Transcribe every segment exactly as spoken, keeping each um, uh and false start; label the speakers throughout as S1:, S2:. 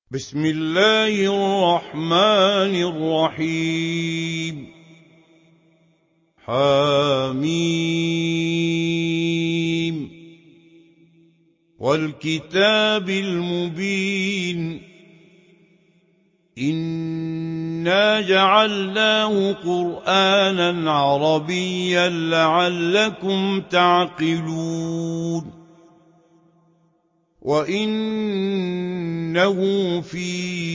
S1: بسم الله الرحمن الرحيم. حميم والكتاب المبين. إنا جعلناه قرآنا عربيا لعلكم تعقلون. وإنه في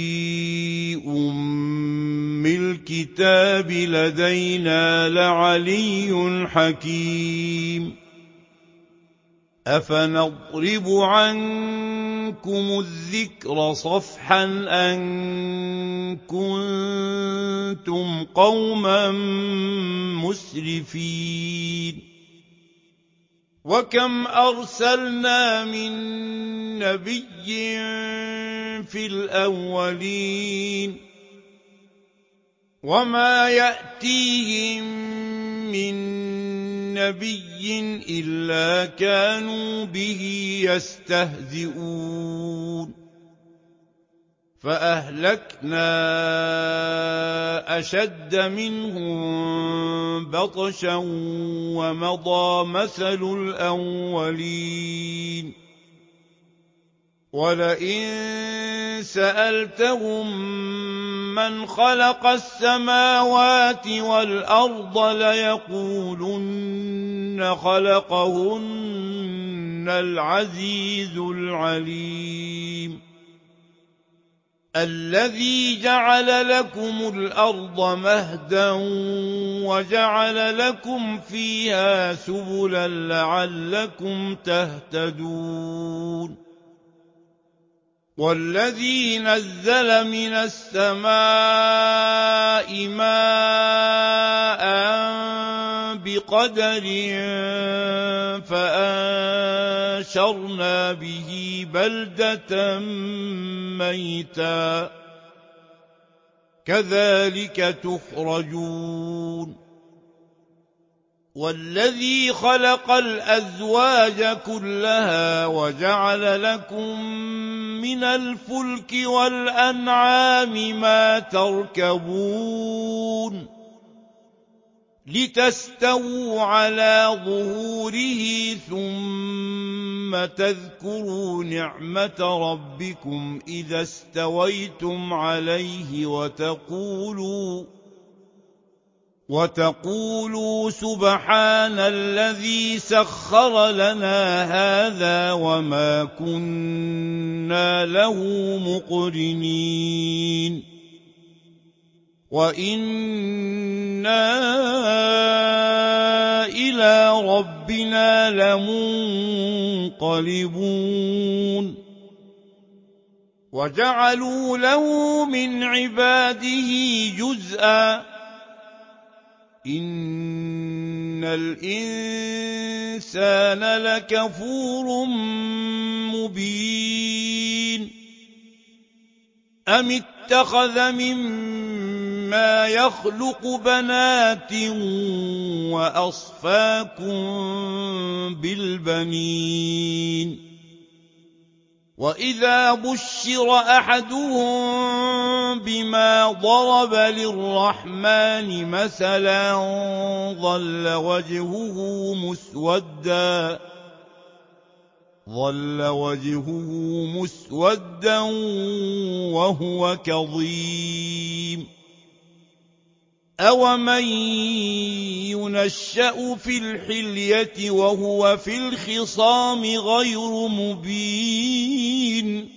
S1: أم الكتاب لدينا لعلي حكيم. أفنضرب عنكم الذكر صفحا أن كنتم قوما مسرفين. وكم أرسلنا من نبي في الأولين وما يأتيهم من نبي إلا كانوا به يستهزئون. فأهلكنا أشد منهم بطشا ومضى مثل الأولين. ولئن سألتهم من خلق السماوات والأرض ليقولن خلقهن العزيز العليم. الذي جعل لكم الأرض مهدا وجعل لكم فيها سبلا لعلكم تهتدون. والذي نزل من السماء ماء بقدر فأنشرنا به بلدة ميتا كذلك تخرجون. والذي خلق الأزواج كلها وجعل لكم من الفلك والأنعام ما تركبون لتستووا على ظهوره ثم تذكروا نعمة ربكم إذا استويتم عليه وتقولوا وتقولوا سبحان الذي سخر لنا هذا وما كنا له مقرنين وإنا إلى ربنا لمنقلبون. وجعلوا له من عباده جزءا إن الإنسان لكفور مبين. أم اتخذ مما يخلق بنات وأصفاكم بالبنين. وإذا بشر أحدهم بما ضرب للرحمن مثلا ظل وجهه مسودا ظل وجهه مسودا وهو كظيم. أومن ينشأ في الحلية وهو في الخصام غير مبين.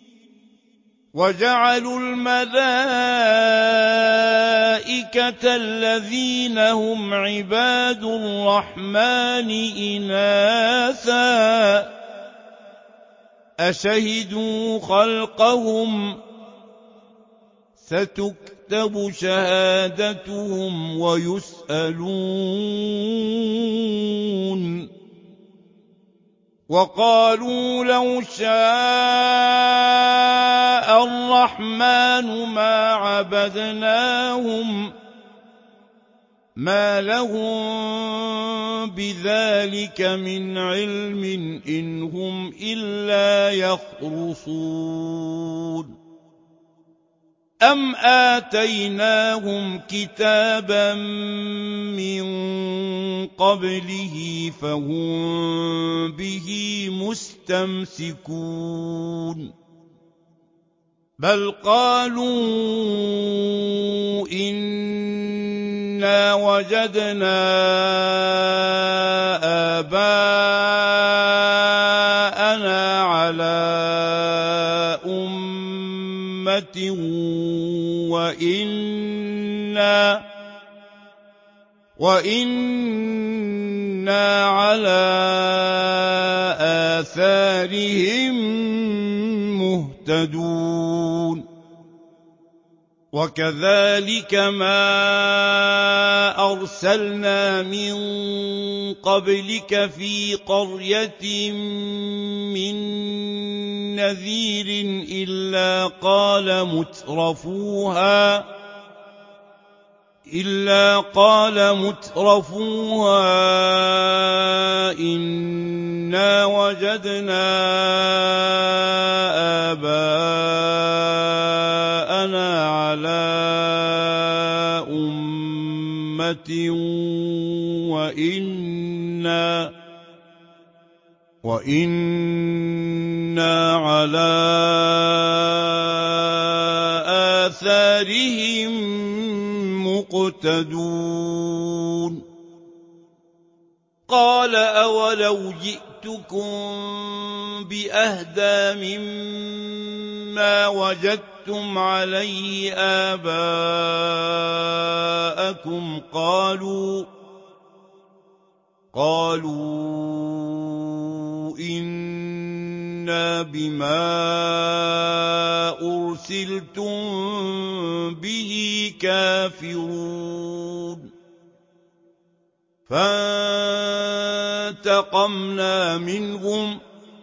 S1: وجعلوا الملائكة الذين هم عباد الرحمن إناثا أشهدوا خلقهم ستكتب شهادتهم ويسألون. وقالوا لو شاء الرحمن ما عبدناهم ما لهم بذلك من علم إن هم إلا يخرصون. أَمْ آتَيْنَاهُمْ كِتَابًا مِّن قَبْلِهِ فَهُم بِهِ مُسْتَمْسِكُونَ بَلْ قَالُوا إِنَّا وَجَدْنَا آبَاءَنَا عَلَىٰ أُمَّةٍ وَإِنَّا وَإِنَّا عَلَىٰ آثَارِهِم مُّهْتَدُونَ وَكَذَٰلِكَ مَا أَرْسَلْنَا مِن قَبْلِكَ فِي قَرْيَةٍ مِّن نَّذِيرٍ إِلَّا قَالَ مُتْرَفُوهَا إِلَّا قَالَ مُتْرَفُوهَا إِنَّا وَجَدْنَا آبَاءَنَا عَلَىٰ أُمَّةٍ وَإِنَّا وَإِنَّا عَلَىٰ آثَارِهِم مُّقْتَدُونَ قَالَ أَوَلَوْ جِئْتُكُم بِأَهْدَىٰ مِمَّا وَجَدتُّمْ عَلَيْهِ آبَاءَكُمْ قَالُوا قَالُوا إِنَّا بِمَا أُرْسِلْتُم بِهِ كَافِرُونَ فَانتَقَمْنَا مِنْهُمْ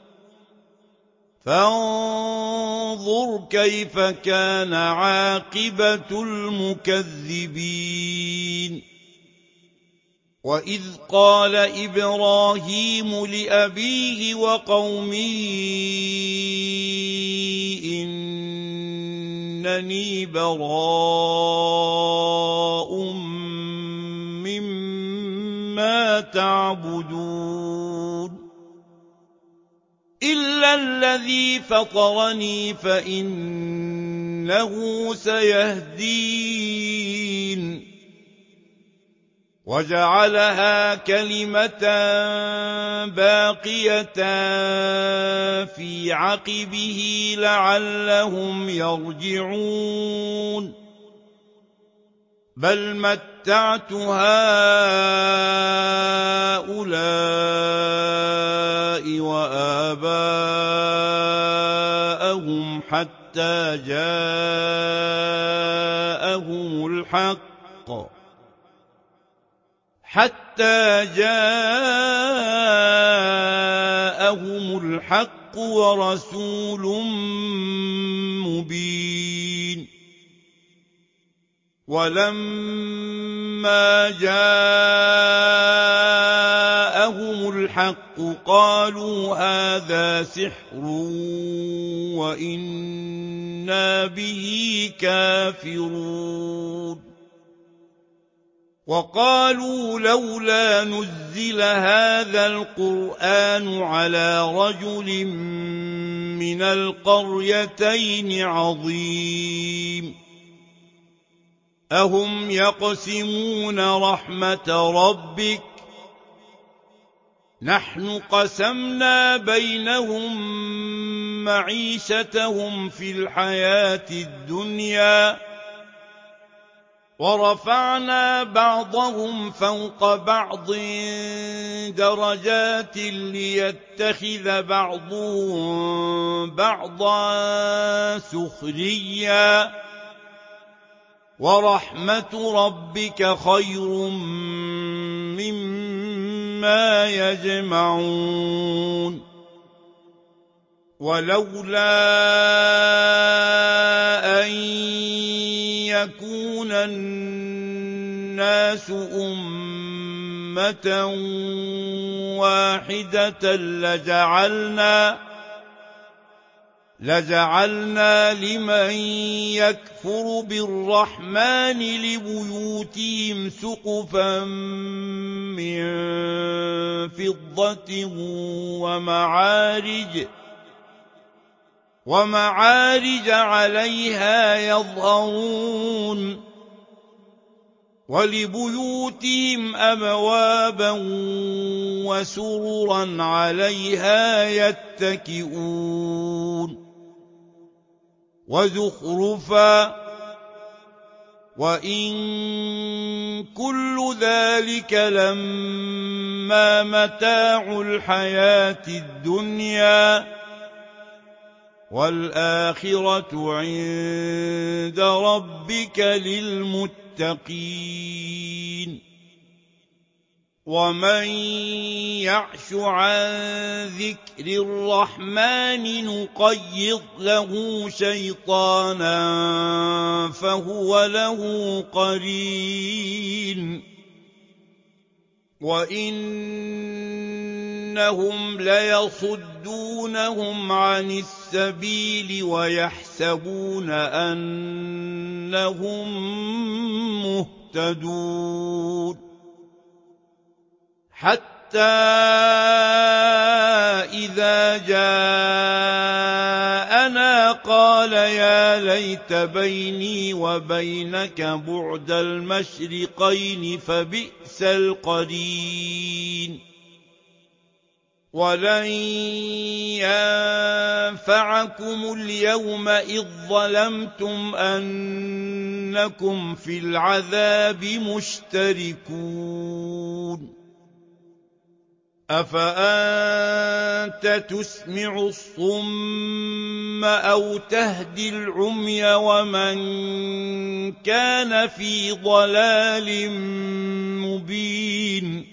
S1: فَانظُرْ كَيْفَ كَانَ عَاقِبَةُ الْمُكَذِّبِينَ وَإِذْ قَالَ إِبْرَاهِيمُ لِأَبِيهِ وَقَوْمِهِ إِنَّنِي بَرَاءٌ مِّمَّا تَعْبُدُونَ إِلَّا الَّذِي فَطَرَنِي فَإِنَّهُ سَيَهْدِينِ وَجَعَلَهَا كَلِمَةً بَاقِيَةً فِي عَقِبِهِ لَعَلَّهُمْ يَرْجِعُونَ بَلْ مَتَّعْتُ هَٰؤُلَاءِ وَآبَاءَهُمْ حَتَّىٰ جَاءَهُمُ الْحَقُّ حَتَّىٰ جَاءَهُمُ الْحَقُّ وَرَسُولٌ مُّبِينٌ وَلَمَّا جَاءَهُمُ الْحَقُّ قَالُوا هَٰذَا سِحْرٌ وَإِنَّا بِهِ كَافِرُونَ وَقَالُوا لَوْلَا نُزِّلَ هَٰذَا الْقُرْآنُ عَلَىٰ رَجُلٍ مِّنَ الْقَرْيَتَيْنِ عَظِيمٍ أَهُمْ يَقْسِمُونَ رَحْمَةَ رَبِّكَ نَحْنُ قَسَمْنَا بَيْنَهُم مَّعِيشَتَهُمْ فِي الْحَيَاةِ الدُّنْيَا وَرَفَعْنَا بَعْضَهُمْ فَوْقَ بَعْضٍ دَرَجَاتٍ لِّيَتَّخِذَ بَعْضُهُم بَعْضًا سُخْرِيًّا ۗ وَرَحْمَةُ رَبِّكَ خَيْرٌ مِّمَّا يَجْمَعُونَ وَلَوْلَا أَن يَكُونَ النَّاسُ أُمَّةً وَاحِدَةً لَّجَعَلْنَا لَجَعَلْنَا لِمَن يَكْفُرُ بِالرَّحْمَٰنِ لِبُيُوتِهِمْ سُقُفًا مِّن فِضَّةٍ وَمَعَارِجَ وَمَعَارِجَ عَلَيْهَا يَظْهَرُونَ وَلِبُيُوتِهِمْ أَبْوَابًا وَسُرُرًا عَلَيْهَا يَتَّكِئُونَ وَزُخْرُفًا ۚ وَإِن كُلُّ ذَٰلِكَ لَمَّا مَتَاعُ الْحَيَاةِ الدُّنْيَا ۚ وَالْآخِرَةُ عِندَ رَبِّكَ لِلْمُتَّقِينَ وَمَن يَعْشُ عَن ذِكْرِ الرَّحْمَٰنِ نُقَيِّضْ لَهُ شَيْطَانًا فَهُوَ لَهُ قَرِينٌ وَإِنَّهُمْ لَيَصُدُّونَهُمْ عَنِ السَّبِيلِ وَيَحْسَبُونَ أَنَّهُم مُّهْتَدُونَ حَتَّىٰ إِذَا جَاءَنَا قَالَ يَا لَيْتَ بَيْنِي وَبَيْنَكَ بُعْدَ الْمَشْرِقَيْنِ فَبِئْسَ الْقَرِينُ وَلَن يَنفَعَكُمُ الْيَوْمَ إِذ ظَّلَمْتُمْ أَنَّكُمْ فِي الْعَذَابِ مُشْتَرِكُونَ أَفَأَنتَ تُسْمِعُ الصُّمَّ أَوْ تَهْدِي الْعُمْيَ وَمَن كَانَ فِي ضَلَالٍ مُّبِينٍ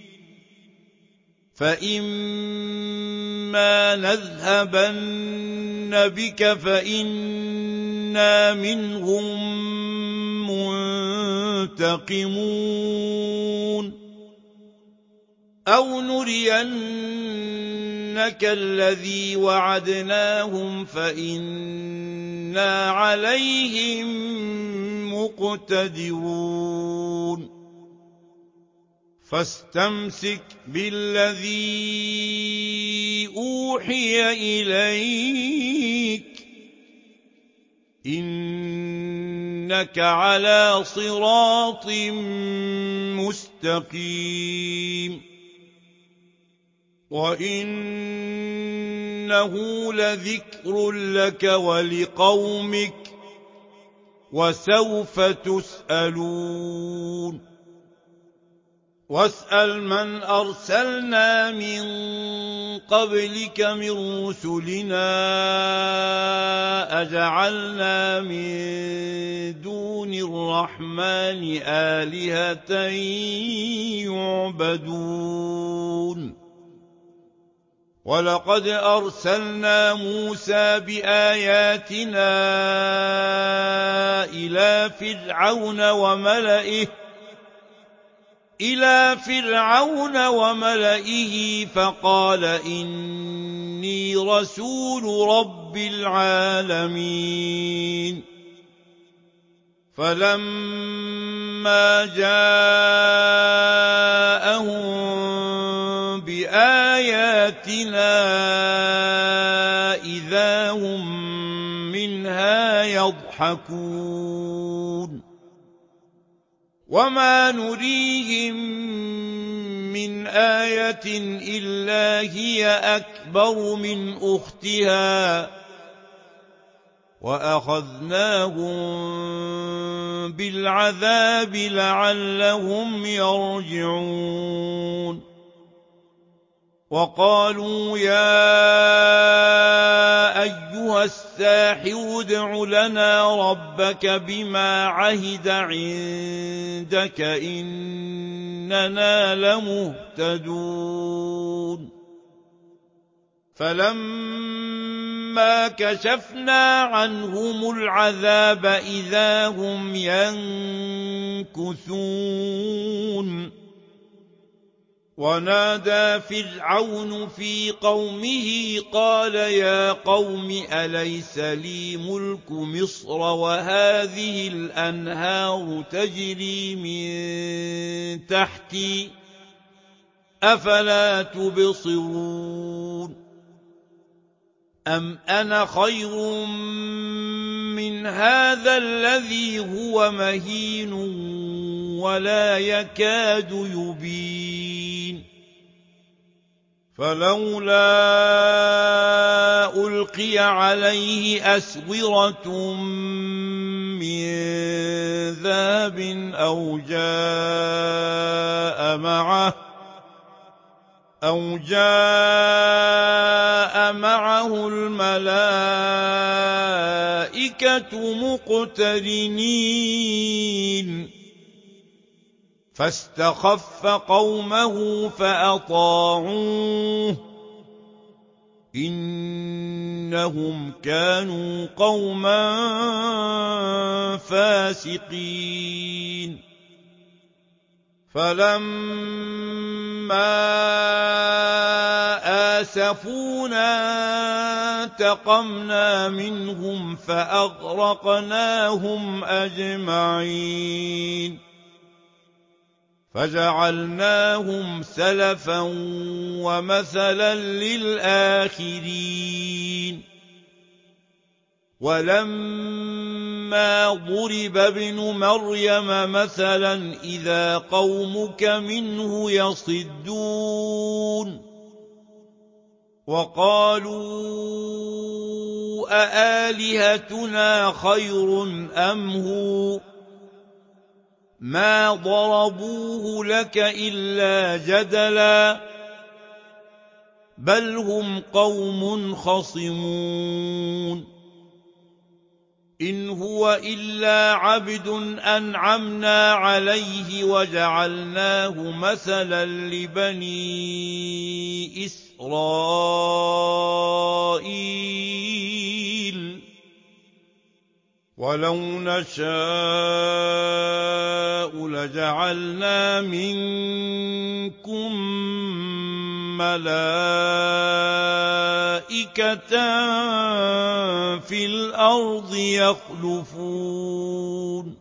S1: فَإِمَّا نَذْهَبَنَّ بِكَ فَإِنَّا مِنْهُم مُّنتَقِمُونَ أَوْ نُرِيَنَّكَ الَّذِي وَعَدْنَاهُمْ فَإِنَّا عَلَيْهِم مُّقْتَدِرُونَ فَاسْتَمْسِكْ بِالَّذِي أُوحِيَ إِلَيْكَ ۖ إِنَّكَ عَلَىٰ صِرَاطٍ مُّسْتَقِيمٍ وَإِنَّهُ لَذِكْرٌ لَّكَ وَلِقَوْمِكَ ۖ وَسَوْفَ تُسْأَلُونَ وَاسْأَلْ مَنْ أَرْسَلْنَا مِن قَبْلِكَ مِن رُّسُلِنَا أَجَعَلْنَا مِن دُونِ الرَّحْمَٰنِ آلِهَةً يُعْبَدُونَ وَلَقَدْ أَرْسَلْنَا مُوسَىٰ بِآيَاتِنَا إِلَىٰ فِرْعَوْنَ وَمَلَئِهِ إِلَىٰ فِرْعَوْنَ وَمَلَئِهِ فَقَالَ إِنِّي رَسُولُ رَبِّ الْعَالَمِينَ فَلَمَّا جَاءَهُم بِآيَاتِنَا إِذَا هُم مِّنْهَا يَضْحَكُونَ وَمَا نُرِيهِم مِّنْ آيَةٍ إِلَّا هِيَ أَكْبَرُ مِنْ أُخْتِهَا وَأَخَذْنَاهُم بِالْعَذَابِ لَعَلَّهُمْ يَرْجِعُونَ وَقَالُوا يَا أَيُّهَ السَّاحِرُ ادْعُ لَنَا رَبَّكَ بِمَا عَهِدَ عِندَكَ إِنَّنَا لَمُهْتَدُونَ فَلَمَّا كَشَفْنَا عَنْهُمُ الْعَذَابَ إِذَا هُمْ يَنكُثُونَ ونادى فرعون في قومه قال يا قوم أليس لي ملك مصر وهذه الأنهار تجري من تحتي أفلا تبصرون أم أنا خير من هذا الذي هو مهين ولا يكاد يبين فلولا ألقي عليه أسورة من ذهب أو جاء معه أو جاء معه الملائكة مقترنين فاستخف قومه فأطاعوه إنهم كانوا قوما فاسقين فلما آسفونا انتقمنا منهم فأغرقناهم أجمعين فجعلناهم سلفا ومثلا للآخرين ولما ضرب ابن مريم مثلا إذا قومك منه يصدون وقالوا أآلهتنا خير أم هو ما ضربوه لك إلا جدلا بل هم قوم خصمون إن هو إلا عبد أنعمنا عليه وجعلناه مثلا لبني إسرائيل ولو نشاء لجعلنا منكم ملائكة في الأرض يخلفون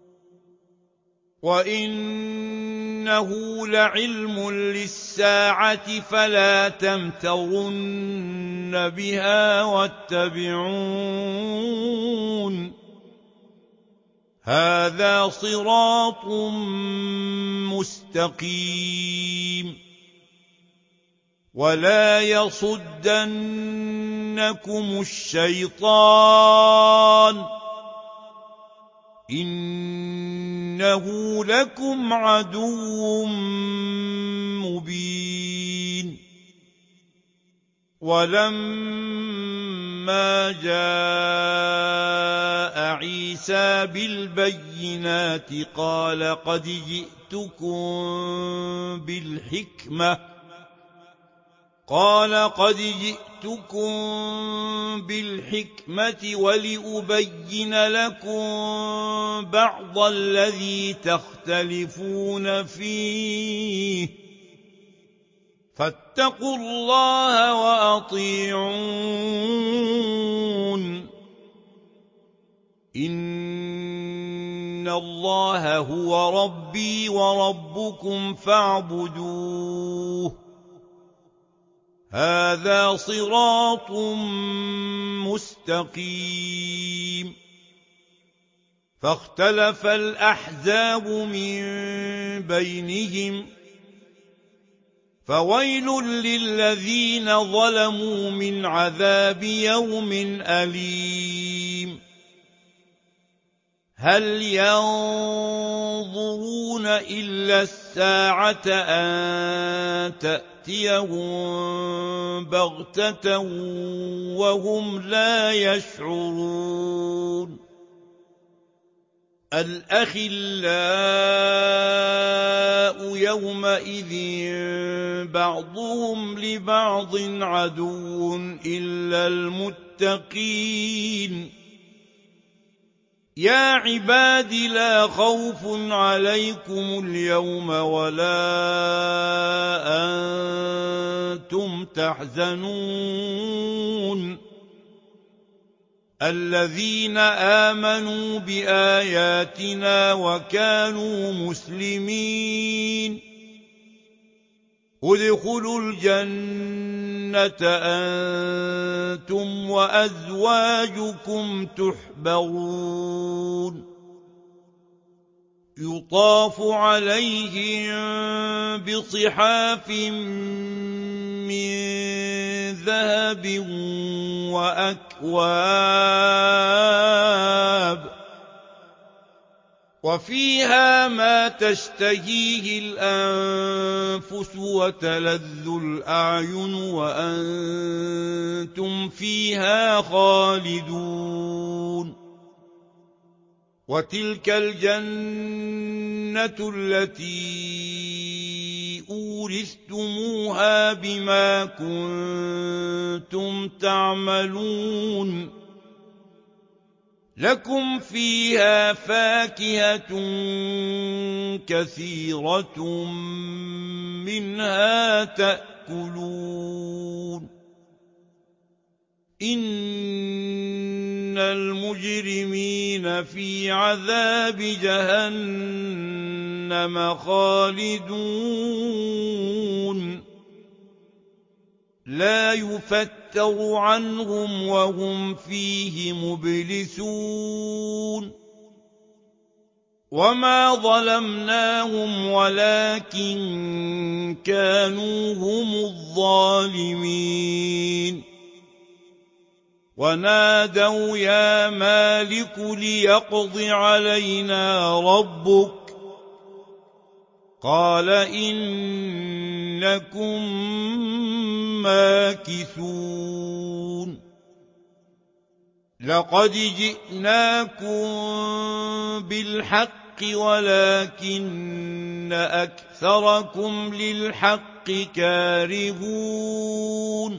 S1: وإنه لعلم للساعة فلا تمترن بها واتبعون هذا صراط مستقيم ولا يصدنكم الشيطان إنه لكم عدو مبين ولما جاء عيسى بالبينات قال قد جئتكم بالحكمة قال قد جئتكم بالحكمة ولأبين لكم بعض الذي تختلفون فيه فاتقوا الله وأطيعون إن الله هو ربي وربكم فاعبدوه هذا صراط مستقيم فاختلف الأحزاب من بينهم فويل للذين ظلموا من عذاب يوم أليم هل ينظرون إلا الساعة أن تأتيهم بغتة وهم لا يشعرون الأخلاء يومئذ بعضهم لبعض عدو إلا المتقين يا عباد لا خوف عليكم اليوم ولا أنتم تحزنون الذين آمنوا بآياتنا وكانوا مسلمين ادخلوا الجنة أنتم وأزواجكم تحبرون يطاف عليهم بصحاف من ذهب وأكواب وفيها ما تشتهيه الأنفس وتلذ الأعين وأنتم فيها خالدون وتلك الجنة التي أورثتموها بما كنتم تعملون لكم فيها فاكهة كثيرة منها تأكلون إن المجرمين في عذاب جهنم خالدون لا يفتر عنهم وهم فيه مبلسون وما ظلمناهم ولكن كانوا هم الظالمين ونادوا يا مالك ليقض علينا ربك قال إنكم ماكثون لقد جئناكم بالحق ولكن أكثركم للحق كارهون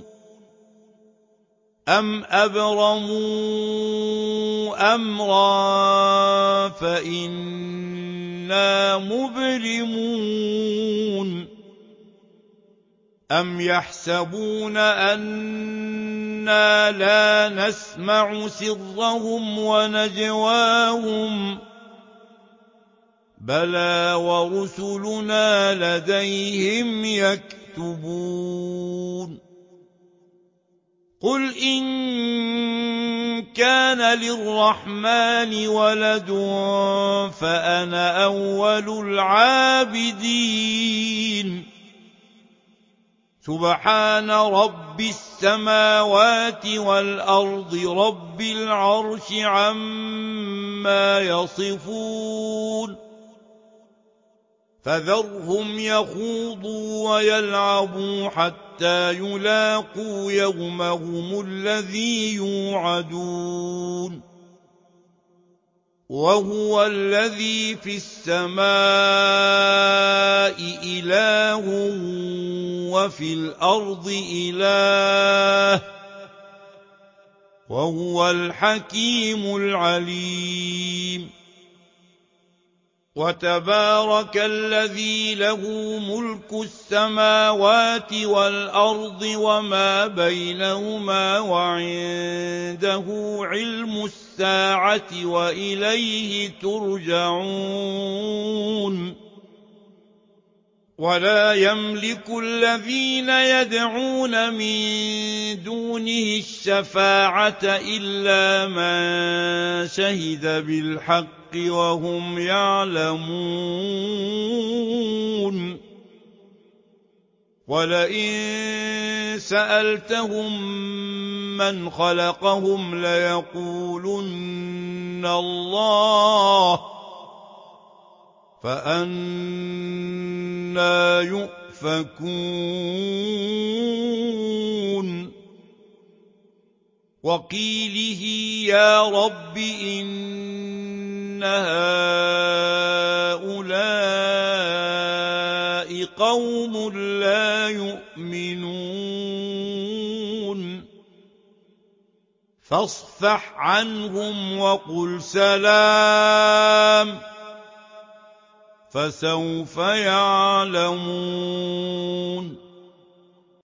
S1: أم أبرموا أمرا فإنا مبرمون أم يحسبون أنا لا نسمع سرهم ونجواهم بلى ورسلنا لديهم يكتبون قل إن كان للرحمن ولد فأنا أول العابدين سبحان رب السماوات والأرض رب العرش عما يصفون فذرهم يخوضوا ويلعبوا حتى يلاقوا يومهم الذي يوعدون وهو الذي في السماء إله وفي الأرض إله وهو الحكيم العليم وتبارك الذي له ملك السماوات والأرض وما بينهما وعنده علم الساعة وإليه ترجعون ولا يملك الذين يدعون من دونه الشفاعة إلا من شهد بالحق وهم يعلمون ولئن سألتهم من خلقهم ليقولن الله فأنى يؤفكون وقيله يا رب إن هؤلاء قوم لا يؤمنون فاصفح عنهم وقل سلام فسوف يعلمون